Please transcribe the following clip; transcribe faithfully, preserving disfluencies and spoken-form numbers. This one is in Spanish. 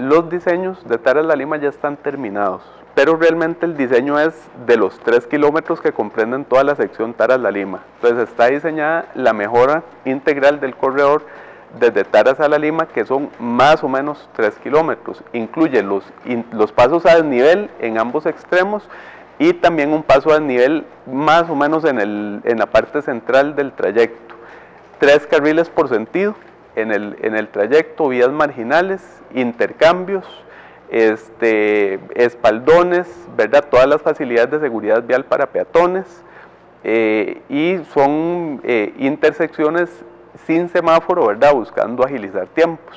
los diseños de Taras La Lima ya están terminados, pero realmente el diseño es de los tres kilómetros que comprenden toda la sección Taras La Lima. Entonces está diseñada la mejora integral del corredor desde Taras a La Lima, que son más o menos tres kilómetros. Incluye los, in, los pasos a desnivel en ambos extremos y también un paso a desnivel más o menos en, el, en la parte central del trayecto. Tres carriles por sentido en el, en el trayecto, vías marginales, intercambios, este, espaldones, ¿verdad? Todas las facilidades de seguridad vial para peatones, eh, y son eh, intersecciones sin semáforo, ¿verdad? Buscando agilizar tiempos.